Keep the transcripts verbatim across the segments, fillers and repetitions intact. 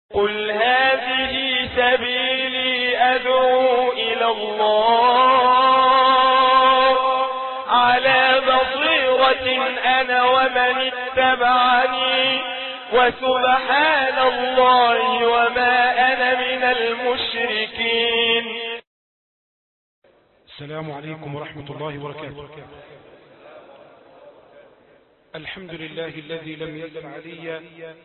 قل هذه سبيلي أدعو إلى الله على بصيرة أنا ومن اتبعني وسبحان الله وما أنا من المشركين. السلام عليكم ورحمة الله وبركاته. الحمد لله الذي لم يزل عليا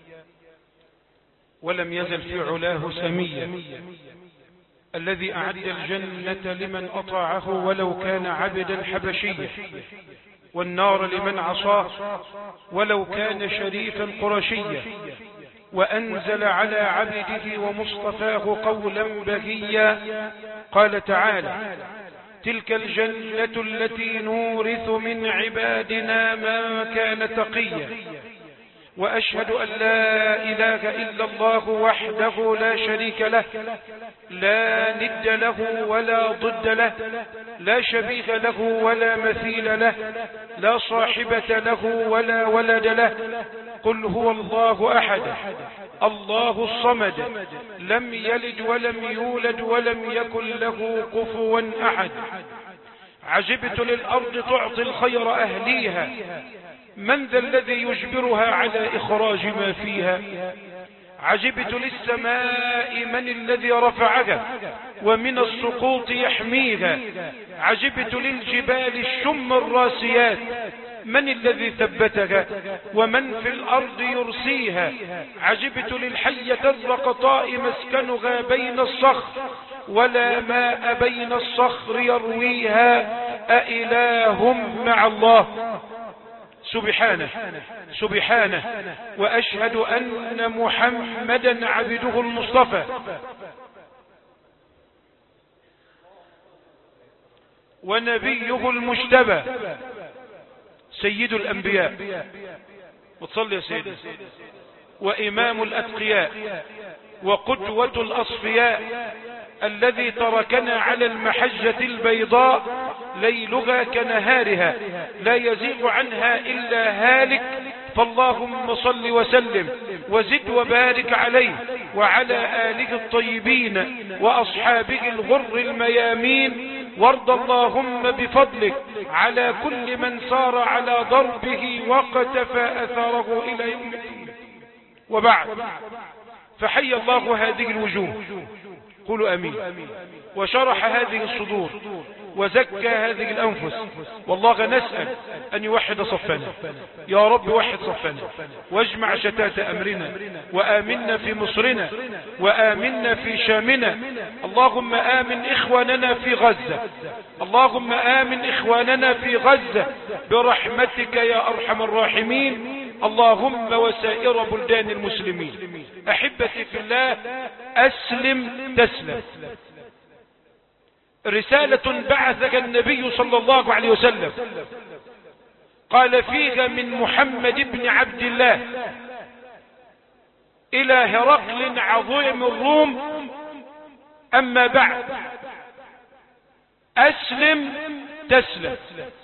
ولم يزل في علاه سميا، الذي أعد الجنة لمن أطاعه ولو كان عبدا حبشيا، والنار لمن عصاه ولو كان شريفا قرشيا، وأنزل على عبده ومصطفاه قولا بهيا. قال تعالى: تلك الجنة التي نورث من عبادنا من كان تقيا. وأشهد أن لا إله إلا الله وحده لا شريك له، لا ند له ولا ضد له، لا شبيه له ولا مثيل له، لا صاحبة له ولا ولد له. قل هو الله أحد الله الصمد، لم يلد ولم يولد ولم يكن له كفوا أحد. عجبت للأرض تعطي الخير أهليها، من ذا الذي يجبرها على إخراج ما فيها؟ عجبت للسماء، من الذي رفعها ومن السقوط يحميها؟ عجبت للجبال الشم الراسيات، من الذي ثبتها ومن في الأرض يرسيها؟ عجبت للحية الرقطاء، مسكنها بين الصخر ولا ماء بين الصخر يرويها. أإله مع الله؟ سبحانه سبحانه. وأشهد أن محمدا عبده المصطفى ونبيه المجتبى، سيد الأنبياء، وتصلي يا سيدي، وإمام الأتقياء، وقدوة الأصفياء، الذي تركنا على المحجة البيضاء ليلها كنهارها، لا يزيغ عنها إلا هالك. فاللهم صل وسلم وزد وبارك عليه وعلى آله الطيبين وأصحابه الغر الميامين. وارض اللهم بفضلك على كل من سار على ضربه وقتفى أثره إلى يوم الدين. وبعد، فحي الله هذه الوجوه، قولوا أمين، وشرح هذه الصدور، وزكى هذه الأنفس. والله نسأل أن يوحد صفنا، يا رب وحد صفنا، واجمع شتات أمرنا، وآمنا في مصرنا، وآمنا في شامنا. اللهم آمن إخواننا في غزة، اللهم آمن إخواننا في غزة برحمتك يا أرحم الراحمين. اللهم وسائر بلدان المسلمين. أحبتي في الله، أسلم تسلم. رسالة بعثك النبي صلى الله عليه وسلم، قال فيها: من محمد بن عبد الله إلى هرقل عظيم الروم، أما بعد، أسلم تسلم.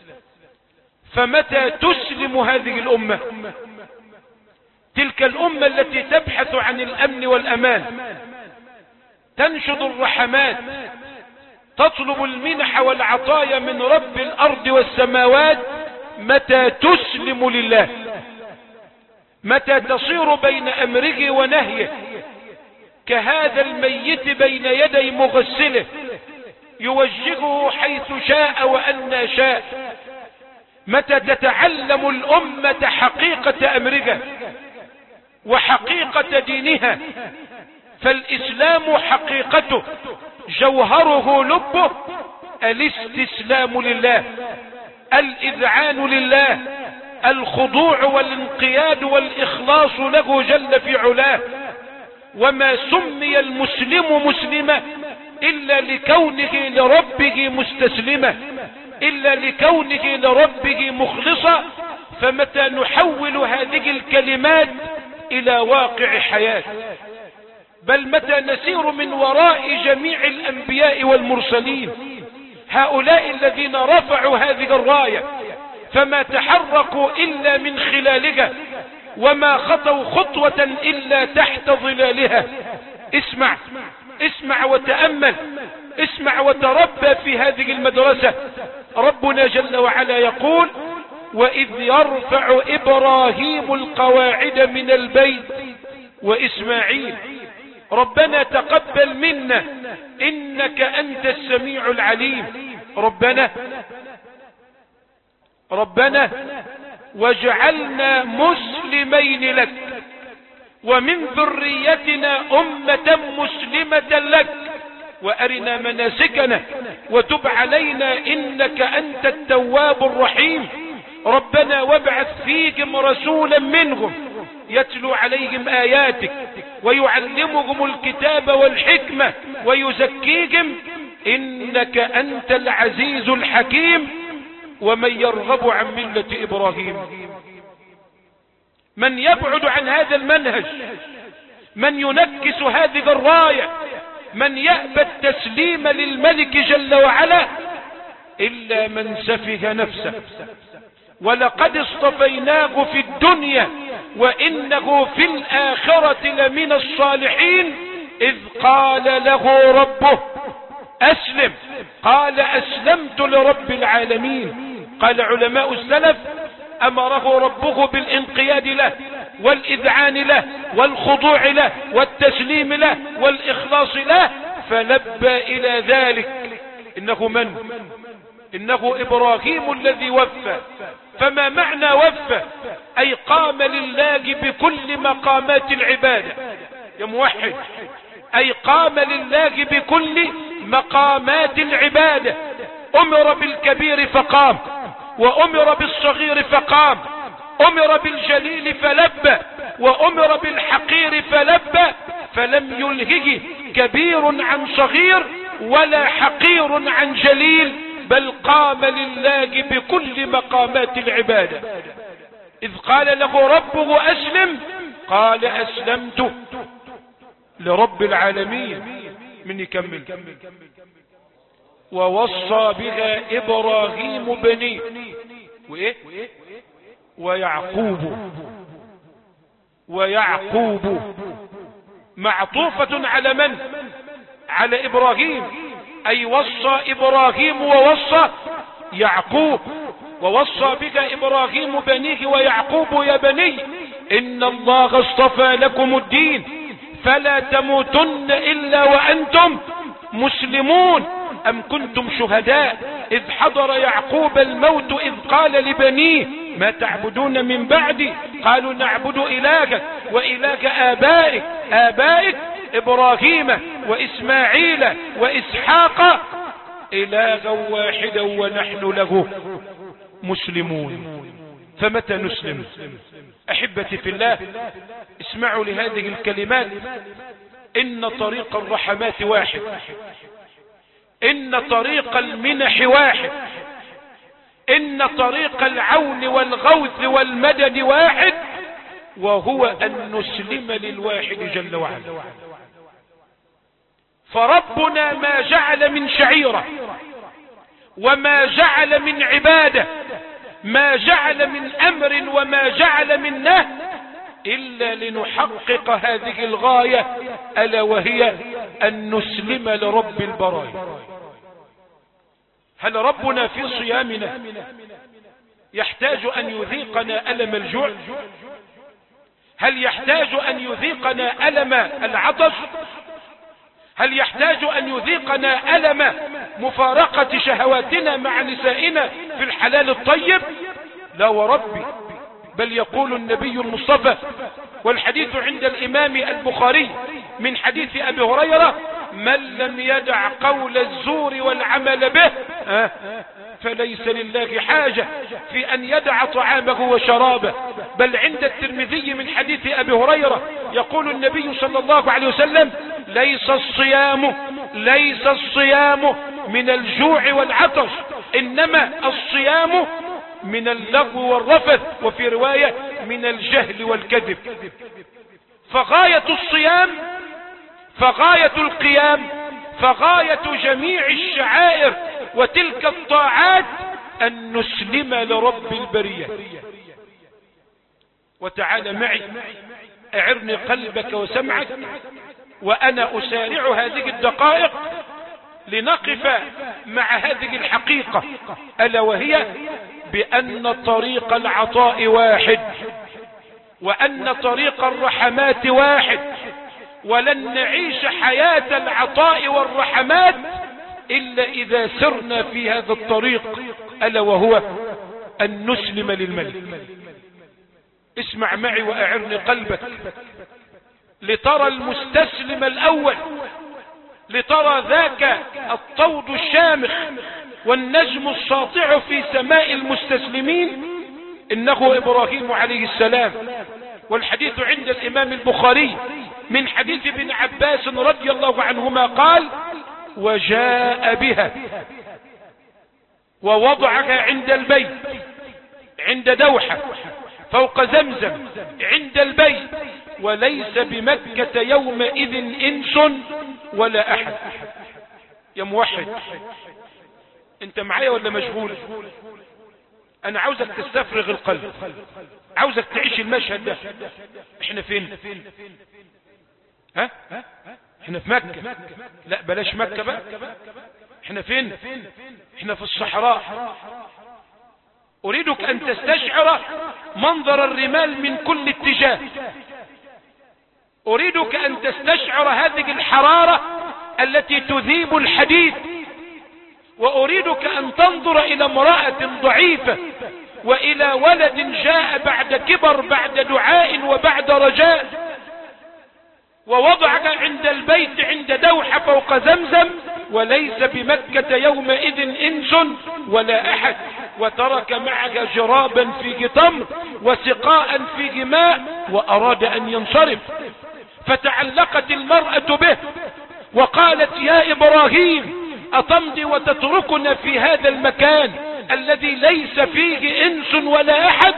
فمتى تسلم هذه الأمة، تلك الأمة التي تبحث عن الأمن والأمان، تنشد الرحمات، تطلب المنح والعطايا من رب الأرض والسماوات، متى تسلم لله، متى تصير بين أمره ونهيه كهذا الميت بين يدي مغسله، يوجهه حيث شاء وأن شاء، متى تتعلم الأمة حقيقة أمرها وحقيقة دينها. فالإسلام حقيقته، جوهره، لبه الاستسلام لله، الإذعان لله، الخضوع والانقياد والإخلاص له جل في علاه. وما سمي المسلم مسلما إلا لكونه لربه مستسلما، إلا لكونه لربه مخلصا. فمتى نحول هذه الكلمات إلى واقع حياة، بل متى نسير من وراء جميع الأنبياء والمرسلين، هؤلاء الذين رفعوا هذه الراية فما تحركوا إلا من خلالها، وما خطوا خطوة إلا تحت ظلالها. اسمع اسمع وتأمل، اسمع وتربى في هذه المدرسة. ربنا جل وعلا يقول: وإذ يرفع إبراهيم القواعد من البيت وإسماعيل. ربنا تقبل منا إنك أنت السميع العليم. ربنا ربنا واجعلنا مسلمين لك ومن ذريتنا أمة مسلمة لك وأرنا مناسكنا وتب علينا إنك أنت التواب الرحيم. ربنا وابعث فيهم رسولا منهم يتلو عليهم آياتك ويعلمهم الكتاب والحكمة ويزكيهم إنك أنت العزيز الحكيم. ومن يرغب عن ملة إبراهيم، من يبعد عن هذا المنهج، من ينكس هذه الراية، من يأبى التسليم للملك جل وعلا إلا من سفه نفسه. ولقد اصطفيناه في الدنيا وإنه في الآخرة لمن الصالحين. إذ قال له ربه أسلم قال أسلمت لرب العالمين. قال علماء السلف: أمره ربه بالانقياد له والإذعان له والخضوع له والتسليم له والإخلاص له، فلبى إلى ذلك. إنه من؟ إنه إبراهيم الذي وفى. فما معنى وفى؟ أي قام لله بكل مقامات العبادة يا موحد، أي قام لله بكل مقامات العبادة. أمر بالكبير فقام، وأمر بالصغير فقام، أمر بالجليل فلبى، وأمر بالحقير فلبى، فلم يلهه كبير عن صغير ولا حقير عن جليل، بل قام لله بكل مقامات العبادة. إذ قال له ربه أسلم قال أسلمت لرب العالمين. من يكمل: ووصى بها إبراهيم بنيه وإيه ويعقوب. ويعقوب معطوفة على من؟ على إبراهيم، أي وصى إبراهيم ووصى يعقوب. ووصى بك إبراهيم بنيه ويعقوب يا بني إن الله اصطفى لكم الدين فلا تموتن إلا وأنتم مسلمون. أم كنتم شهداء إذ حضر يعقوب الموت إذ قال لبنيه ما تعبدون من بعدي قالوا نعبد إلهك وإله آبائك آبائك إبراهيم وإسماعيل وإسحاق إلها واحدا ونحن له مسلمون. فمتى نسلم؟ أحبتي في الله، اسمعوا لهذه الكلمات: إن طريق الرحمات واحد، إن طريق المنح واحد، إن طريق العون والغوث والمدد واحد، وهو أن نسلم للواحد جل وعلا. فربنا ما جعل من شعيرة وما جعل من عبادة، ما جعل من أمر وما جعل من نهي إلا لنحقق هذه الغاية، ألا وهي أن نسلم لرب البرايا. هل ربنا في صيامنا يحتاج أن يذيقنا ألم الجوع؟ هل يحتاج أن يذيقنا ألم العطش؟ هل يحتاج أن يذيقنا ألم مفارقة شهواتنا مع نسائنا في الحلال الطيب؟ لا وربي، بل يقول النبي المصطفى والحديث عند الإمام البخاري من حديث أبي هريرة: من لم يدع قول الزور والعمل به فليس لله حاجة في أن يدع طعامه وشرابه. بل عند الترمذي من حديث أبي هريرة يقول النبي صلى الله عليه وسلم: ليس الصيام ليس الصيام من الجوع والعطش، إنما الصيام من اللغو والرفث، وفي رواية من الجهل والكذب. فغاية الصيام، فغاية القيام، فغاية جميع الشعائر وتلك الطاعات أن نسلم لرب البرية. وتعال معي أعرني قلبك وسمعك، وأنا أسارع هذه الدقائق لنقف مع هذه الحقيقة، ألا وهي بأن طريق العطاء واحد، وأن طريق الرحمات واحد، ولن نعيش حياة العطاء والرحمات إلا إذا سرنا في هذا الطريق، ألا وهو أن نسلم للملك. اسمع معي وأعرني قلبك لترى المستسلم الأول، لترى ذاك الطود الشامخ والنجم الساطع في سماء المستسلمين، إنه إبراهيم عليه السلام. والحديث عند الإمام البخاري من حديث ابن عباس رضي الله عنهما قال: وجاء بها ووضعها عند البيت، عند دوحة فوق زمزم عند البيت، وليس بمكة يومئذ إنس ولا أحد. يا موحد، انت معايا ولا مشغول؟ انا عاوزك تستفرغ القلب، عاوزك تعيش المشهد ده. احنا فين؟ ها؟ احنا في مكة. لا بلاش مكة بقى، احنا فين؟ احنا في الصحراء. اريدك ان تستشعر منظر الرمال من كل اتجاه، اريدك ان تستشعر هذه الحرارة التي تذيب الحديد، واريدك ان تنظر الى امرأة ضعيفة والى ولد جاء بعد كبر، بعد دعاء وبعد رجاء، ووضعك عند البيت عند دوحة فوق زمزم، وليس بمكة يومئذ انس ولا احد، وترك معك جرابا فيه تمر وسقاء فيه ماء، واراد ان ينصرف، فتعلقت المرأة به وقالت: يا ابراهيم، أتمضي وتتركنا في هذا المكان الذي ليس فيه انس ولا احد؟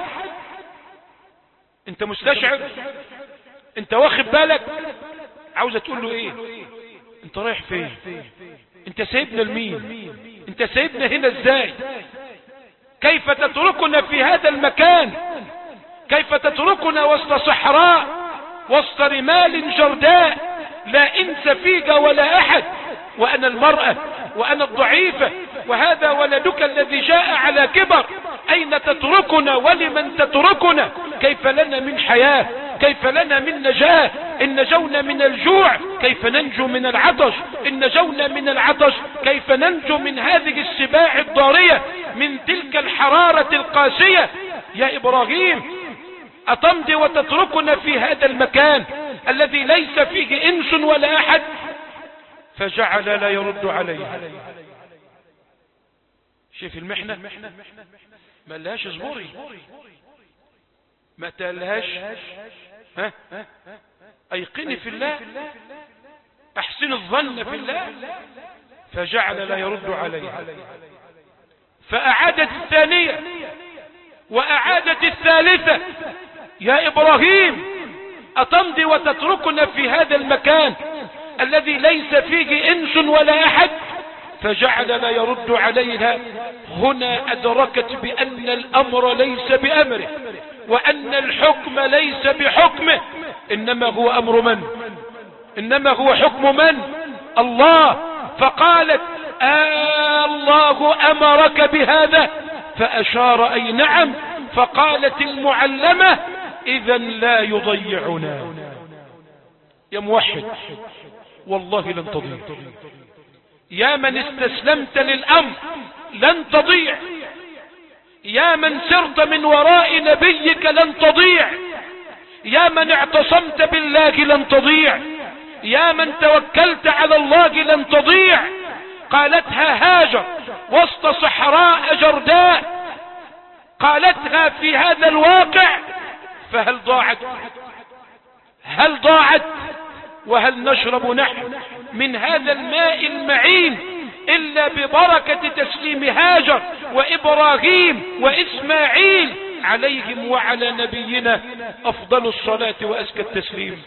انت مستشعر؟ انت واخد بالك؟ عاوزة تقول له ايه؟ انت رايح فين؟ انت سايبنا لمين؟ انت سايبنا هنا ازاي؟ كيف تتركنا في هذا المكان؟ كيف تتركنا وسط صحراء، وسط رمال جرداء، لا انس فيك ولا احد، وانا المرأة وانا الضعيفة، وهذا ولدك الذي جاء على كبر، اين تتركنا ولمن تتركنا؟ كيف لنا من حياة؟ كيف لنا من نجاة؟ ان نجونا من الجوع كيف ننجو من العطش؟ ان نجونا من العطش كيف ننجو من هذه السباع الضارية، من تلك الحرارة القاسية؟ يا ابراهيم، أتمضي وتتركنا في هذا المكان الذي ليس فيه انس ولا احد؟ فجعل لا يرد عليه. شوف المحنة، ما لهاش اصبري، ما تلهاش ها ايقني في الله، احسن الظن في الله. فجعل لا يرد عليه، فأعادت الثانية وأعادت الثالثة: يا إبراهيم، أتمضي وتتركنا في هذا المكان الذي ليس فيه انس ولا احد؟ فجعل لا يرد عليها. هنا أدركت بأن الأمر ليس بأمره، وأن الحكم ليس بحكمه، إنما هو أمر من؟ إنما هو حكم من؟ الله. فقالت: آه الله أمرك بهذا؟ فأشار أي نعم. فقالت المعلمة: إذا لا يضيعنا. يا موحد، والله لن تضيع. يا من استسلمت للأمر لن تضيع، يا من سرت من وراء نبيك لن تضيع، يا من اعتصمت بالله لن تضيع، يا من توكلت على الله لن تضيع. قالتها هاجر وسط صحراء جرداء، قالتها في هذا الواقع، فهل ضاعت؟ هل ضاعت؟ وهل نشرب نحن من هذا الماء المعين إلا ببركة تسليم هاجر وإبراهيم وإسماعيل عليهم وعلى نبينا أفضل الصلاة وأزكى التسليم؟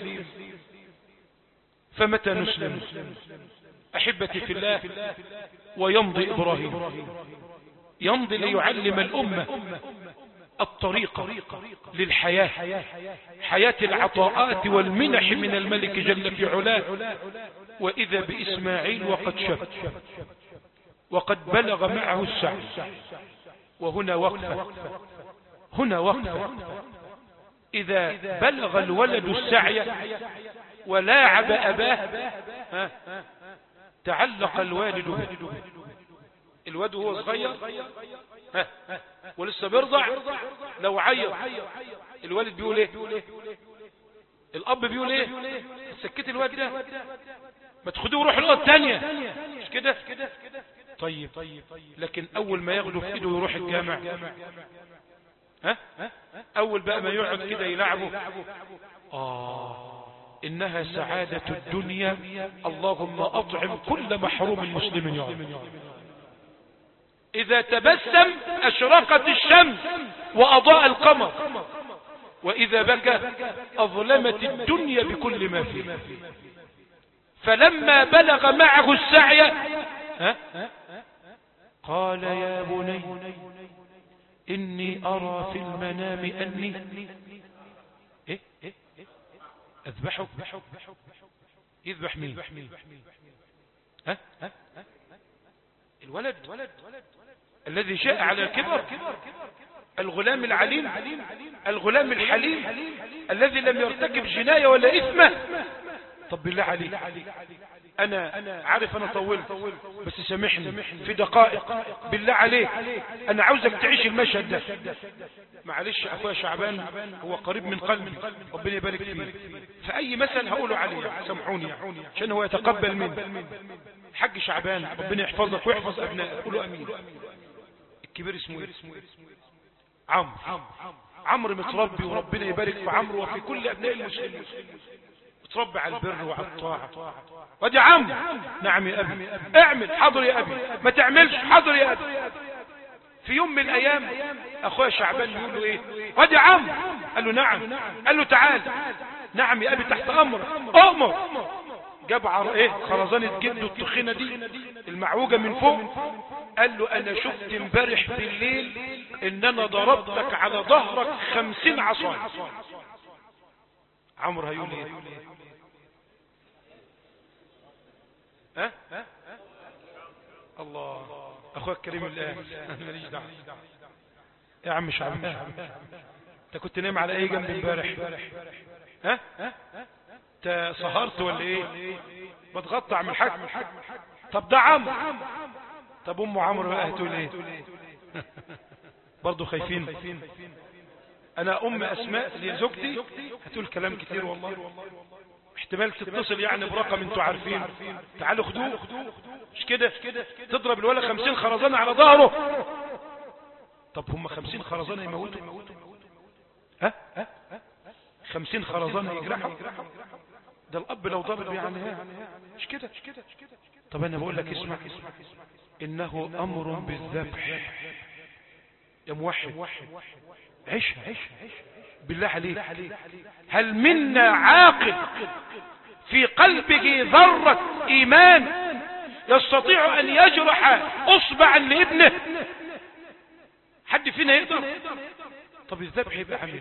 فمتى نسلم أحبتي في الله؟ ويمضي إبراهيم، يمضي ليعلم الأمة الطريقة للحياة، حياة العطاءات والمنح من الملك جل في علاه. وإذا بإسماعيل وقد شب وقد بلغ معه السعي. وهنا وقفة، هنا وقفة. إذا بلغ الولد السعي ولاعب أباه تعلق الوالد به. الواد هو صغير ها ولسه بيرضع، لو عيط الوالد بيقول ايه؟ الاب بيقول ايه؟ سكت الواد ده، ما تاخدوه وروح الأوضة الثانية، مش كده؟ طيب لكن اول ما ياخده في ايده ويروح الجامع، ها اول بقى ما يقعد كده يلعبه، اه انها سعادة الدنيا. اللهم اطعم كل محروم مسلم يا رب. إذا تبسم أشرقت الشمس وأضاء القمر، وإذا بكى أظلمت الدنيا بكل ما فيه. فلما بلغ معه السعي ها؟ قال يا بني إني أرى في المنام أني إيه؟ أذبحك. يذبح مين؟ ها؟ الولد الذي جاء على الكبر، الغلام العليم، الغلام الحليم الذي لم يرتكب جناية ولا إثمة. طب بالله عليك، أنا عارف أنا طولت، بس سامحني في دقائق بالله عليك، أنا عاوزك تعيش المشهد ده. معلش أخويا شعبان هو قريب من قلبي، ربنا يبارك فيه، فأي مثل هقوله عليه سامحوني عشان هو يتقبل مني. حج شعبان ربنا يحفظك ويحفظ أبنائك، قولوا أمين. الكبير اسمه ايه؟ عمرو. عمرو متربي، وربنا يبارك في عمرو وفي كل أبناء المسلمين، متربي على البر وعلى الطاعة. ودي عمرو، نعم يا أبي، اعمل، حاضر يا أبي، ما تعملش، حاضر يا أبي. في يوم من الأيام أخويا شعبان يقول له ايه؟ ودي عمرو. قال له نعم. قال له تعال. نعم يا أبي تحت أمرك، أمر. جاب عر ايه خرزانة جده التخينة دي المعوجة من فوق، قال له انا شفت امبارح بالليل ان انا ضربتك على ظهرك خمسين عصاية. عمرو هيقول ايه؟ ها ها الله اخوك كريم الان ماليش دعوه يا عم شعبان، انت كنت نايم على اي جنب امبارح؟ ها انت سهرت ولا ايه؟ بتغطى من الحاج. طب ده عمرو. طب ام عمرو بقى هتقول ايه؟ برضه خايفين. انا ام اسماء لزوجتي هتقول كلام كتير والله، احتمال تتصل يعني برقم انتوا عارفين، تعالوا خدوه، مش كده؟ تضرب الولد خمسين خرزانة على ظهره. طب هم خمسين خرزانة يموتوا؟ ها خمسين خرزانة يجرحوا؟ ده الاب لو ضرب يعني مش كده. طب انا بقول لك اسمع، انه امر بالذبح يا موحد. عيش بالله عليك، هل منا عاقل في قلبه ذرة ايمان يستطيع ان يجرح اصبعا لابنه؟ حد فينا يقدر؟ طب الذبح يبقى عامل.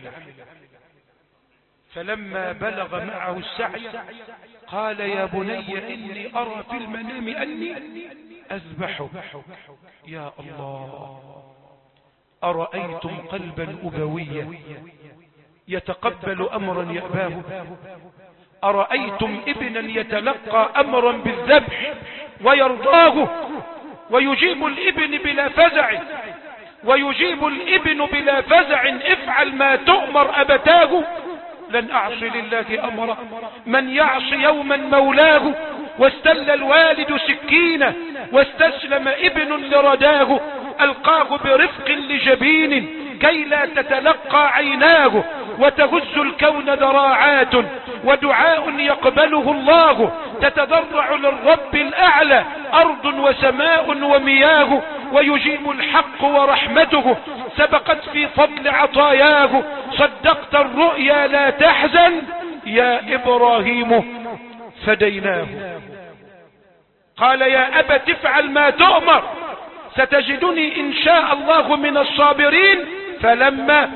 فلما بلغ معه السعي قال يا بني إني أرى في المنام أني أذبحك. يا الله، أرأيتم قلبا أبويا يتقبل أمرا يأباه؟ أرأيتم ابنا يتلقى أمرا بالذبح ويرضاه، ويجيب الابن بلا فزع، ويجيب الابن بلا فزع افعل ما تؤمر أبتاه؟ لن أعصي لله أمرا، من يعصي يوما مولاه. واستل الوالد سكينة واستسلم ابن لرداه، ألقاه برفق لجبين كي لا تتلقى عيناه، وتهز الكون ذراعات ودعاء يقبله الله، تتضرع للرب الأعلى أرض وسماء ومياه، ويجيب الحق ورحمته سبقت في فضل عطاياه، صدقت الرؤيا لا تحزن يا إبراهيم فديناه. قال يا أبت افعل ما تؤمر ستجدني إن شاء الله من الصابرين، فلما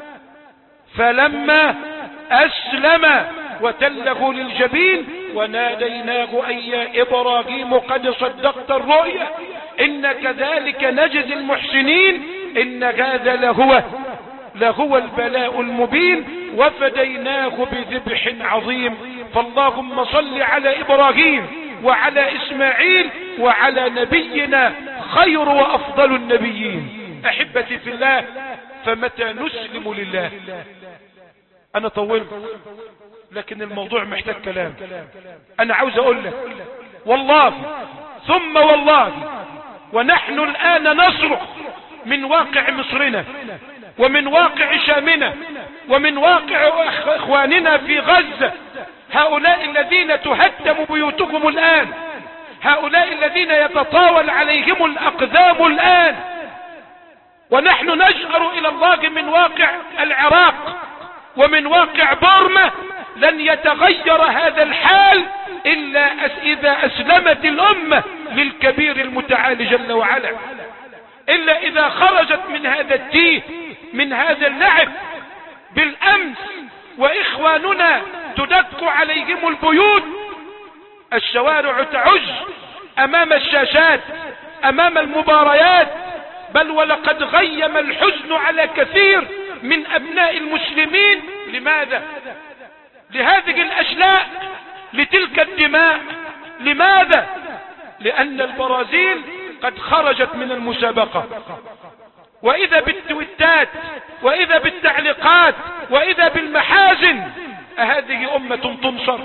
فلما أسلم وتله للجبين وناديناه أي يا إبراهيم قد صدقت الرؤيا إن كذلك نجزي المحسنين إن هذا لهو لهو البلاء المبين وفديناه بذبح عظيم. فاللهم صل على إبراهيم وعلى إسماعيل وعلى نبينا خير وأفضل النبيين. أحبتي في الله، فمتى نسلم لله؟ أنا طولت لكن الموضوع محتاج كلام. أنا عاوز أقول لك والله ثم والله ونحن الآن نصرخ من واقع مصرنا ومن واقع شامنا ومن واقع إخواننا في غزة، هؤلاء الذين تهدم بيوتهم الآن، هؤلاء الذين يتطاول عليهم الأقدام الآن، ونحن نجأر إلى الله من واقع العراق ومن واقع بورما. لن يتغير هذا الحال إلا إذا أسلمت الأمة للكبير المتعال جل وعلا، إلا إذا خرجت من هذا التيه، من هذا اللعب بالأمس وإخواننا تدق عليهم البيوت، الشوارع تعج أمام الشاشات أمام المباريات، بل ولقد غيم الحزن على كثير من أبناء المسلمين. لماذا؟ لهذه الأشلاء، لتلك الدماء. لماذا؟ لأن البرازيل قد خرجت من المسابقة، وإذا بالتويتات وإذا بالتعليقات وإذا بالمحازن. أهذه أمة تنصر؟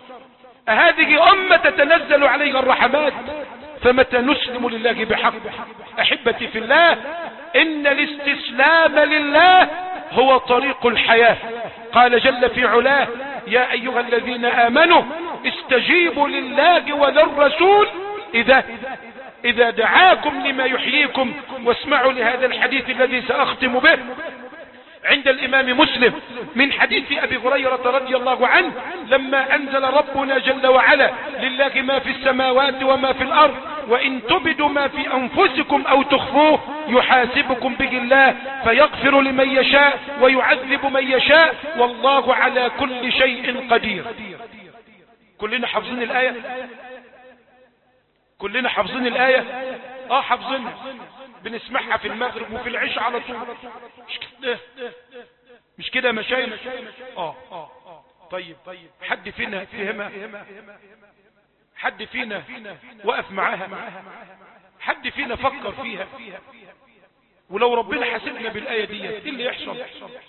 أهذه أمة تتنزل عليها الرحمات؟ فمتى نسلم لله بحق؟ أحبتي في الله، إن الاستسلام لله هو طريق الحياة. قال جل في علاه يا أيها الذين آمنوا استجيبوا لله وللرسول إذا إذا دعاكم لما يحييكم. واسمعوا لهذا الحديث الذي سأختم به عند الإمام مسلم من حديث أبي هريرة رضي الله عنه، لما أنزل ربنا جل وعلا لله ما في السماوات وما في الأرض وإن تبدوا ما في أنفسكم أو تخفوه يحاسبكم به الله فيغفر لمن يشاء ويعذب من يشاء والله على كل شيء قدير. كلنا حافظين الآية؟ كلنا حافظين الآية؟ اه حافظينها، بنسمعها في المغرب وفي العشاء على طول. مش كده مش كده مشايخ؟ اه اه طيب حد فينا فهمها؟ حد فينا وقف معاها؟ حد فينا فكر فيها؟ ولو ربنا حاسبنا بالآية دي ايه اللي يحصل؟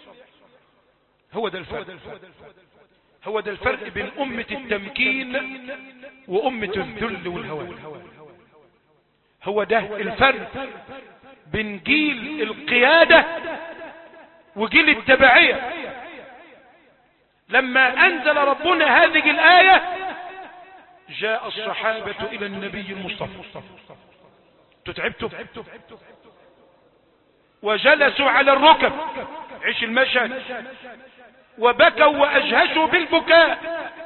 هو ده الفرق. هو ده الفرق بين أمة التمكين وأمة الذل والهوان. هو ده الفرق بين جيل القيادة وجيل التبعية. لما أنزل ربنا هذه الآية جاء الصحابة إلى النبي المصطفى تتعبتوا وجلسوا على الركب، عيش المشهد، وبكوا وأجهشوا بالبكاء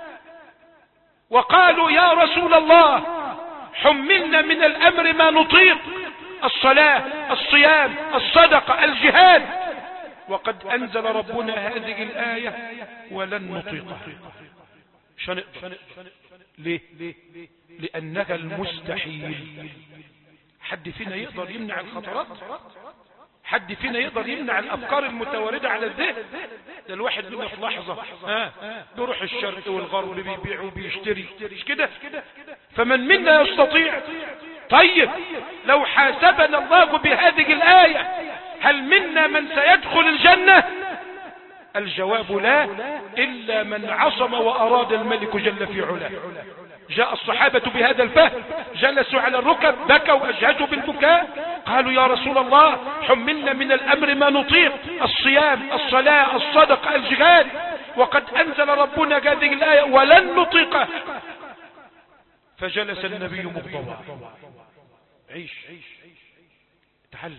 وقالوا يا رسول الله حملنا من الأمر ما نطيق، الصلاة الصيام الصدقة الجهاد، وقد أنزل ربنا هذه الآية ولن نطيقها. مش هنقدر. ليه؟ لأنها المستحيل. حد فينا يقدر يمنع الخطرات؟ حد فينا يقدر يمنع الأفكار المتواردة على الذهن؟ ده الواحد منا في لحظة ها بيروح الشرق والغرب بيبيع وبيشتري، مش كده؟ فمن منا يستطيع؟ طيب لو حاسبنا الله بهذه الآية هل منا من سيدخل الجنة؟ الجواب لا، إلا من عصم وأراد الملك جل في علاه. جاء الصحابة بهذا الفهم، جلسوا على الركب، بكوا وأجهشوا بالبكاء، قالوا يا رسول الله حملنا من الأمر ما نطيق، الصيام الصلاة الصدقة الجهاد، وقد أنزل ربنا هذه الآية ولن نطيقها. فجلس النبي مغضبا. عيش تعلم.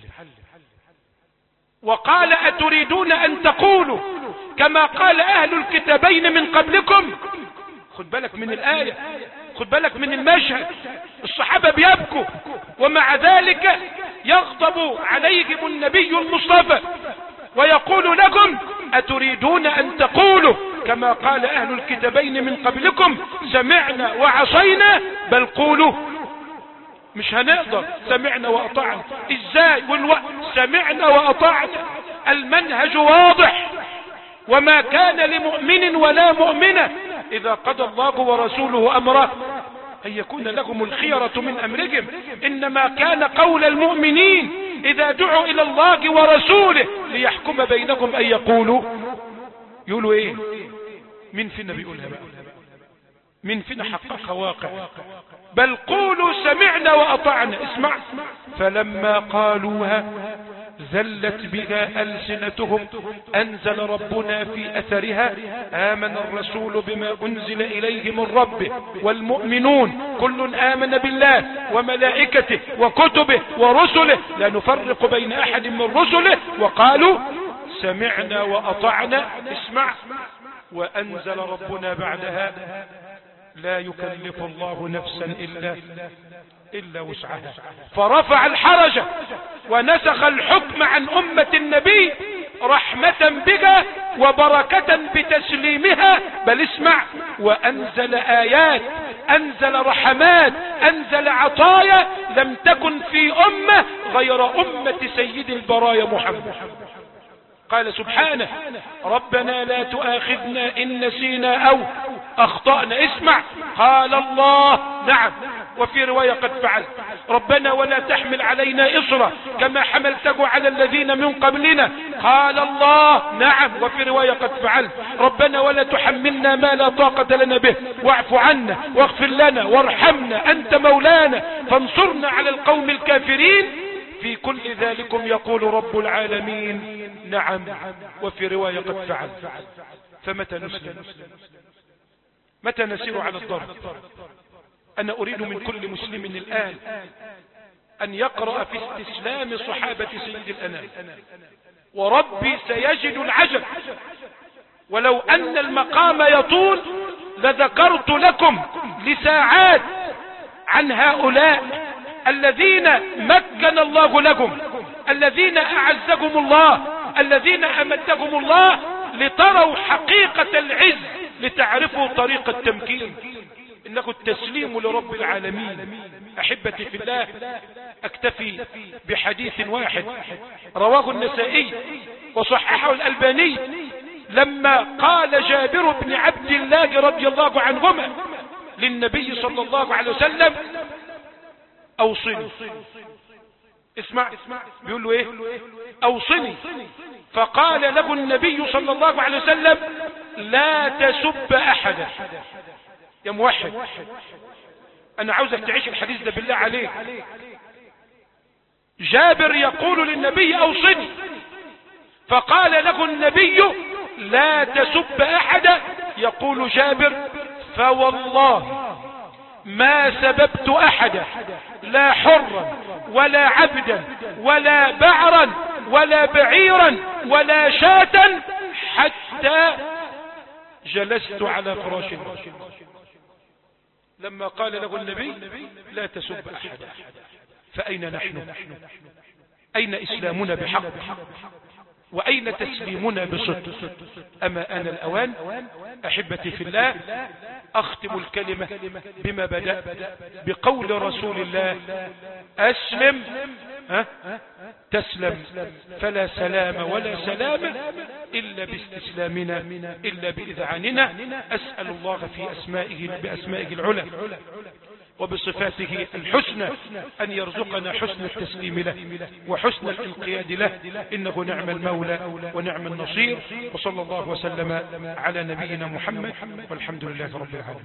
وقال أتريدون أن تقولوا كما قال أهل الكتابين من قبلكم؟ خد بالك من الآية، خد بالك من المشهد. الصحابة بيبكوا ومع ذلك يغضب عليهم النبي المصطفى ويقول لكم أتريدون أن تقولوا كما قال أهل الكتابين من قبلكم سمعنا وعصينا؟ بل قولوا مش هنقدر سمعنا وأطعنا. ازاي والوقت سمعنا وأطعنا؟ المنهج واضح، وما كان لمؤمن ولا مؤمنة إذا قضى الله ورسوله أمره أن يكون لهم الخيرة من أمرهم، إنما كان قول المؤمنين إذا دعوا إلى الله ورسوله ليحكم بينهم أن يقولوا يقولوا إيه؟ مين فينا بيقولها بقى؟ مين فينا حقق واقع؟ بل قولوا سمعنا وأطعنا. اسمع، فلما قالوها زلت بها ألسنتهم أنزل ربنا في أثرها آمن الرسول بما أنزل إليه من ربه والمؤمنون كل آمن بالله وملائكته وكتبه ورسله لا نفرق بين أحد من رسله وقالوا سمعنا وأطعنا. اسمع، وأنزل ربنا بعدها لا يكلف الله نفسا إلا إلا وسعها، فرفع الحرج ونسخ الحكم عن أمة النبي رحمة بها وبركة بتسليمها. بل اسمع، وأنزل آيات، أنزل رحمات، أنزل عطايا لم تكن في أمة غير أمة سيد البرايا محمد. قال سبحانه ربنا لا تؤاخذنا إن نسينا أو أخطأنا. اسمع، قال الله نعم، وفي رواية قد فعلت ربنا ولا تحمل علينا إصرا كما حملته على الذين من قبلنا. قال الله نعم، وفي رواية قد فعلت ربنا ولا تحملنا ما لا طاقة لنا به واعف عنا واغفر لنا وارحمنا أنت مولانا فانصرنا على القوم الكافرين. في كل ذلكم يقول رب العالمين نعم، وفي رواية قد فعل. فمتى نسلم؟ متى نسير على الضرب؟ أنا أريد من كل مسلم الآن أن يقرأ في استسلام صحابة سيد الأنام، وربي سيجد العجب. ولو أن المقام يطول لذكرت لكم لساعات عن هؤلاء الذين مكن الله لهم، الذين أعزهم الله، الذين أمدهم الله لتروا حقيقة العز، لتعرفوا طريق التمكين. إنه التسليم لرب العالمين. أحبتي في الله، أكتفي بحديث واحد رواه النسائي وصححه الألباني لما قال جابر بن عبد الله رضي الله عنهما للنبي صلى الله عليه وسلم أوصني. اسمع، بيقول له ايه؟ أوصني. فقال له النبي صلى الله عليه وسلم لا تسب أحدا. يا موحد، أنا عاوزك تعيش الحديث ده بالله عليك. جابر يقول للنبي أوصني، فقال له النبي لا تسب أحدا. يقول جابر فوالله ما سببت أحدا لا حرا ولا عبدا ولا بعرا ولا بعيرا ولا شاة حتى جلست على فراش. لما قال له النبي لا تسب أحدا، فأين نحن؟ أين إسلامنا بحق؟ وأين تسليمنا بصدق؟ أما آن الأوان أحبتي في الله أختم الكلمة بما بدأ بقول رسول الله أسلم ها تسلم، فلا سلام ولا سلام إلا باستسلامنا، إلا بإذعاننا. أسأل الله في أسمائه بأسمائه العلى وبصفاته الحسنى أن يرزقنا حسن التسليم له وحسن الانقياد له، إنه نعم المولى ونعم النصير. وصلى الله وسلم على نبينا محمد، والحمد لله رب العالمين.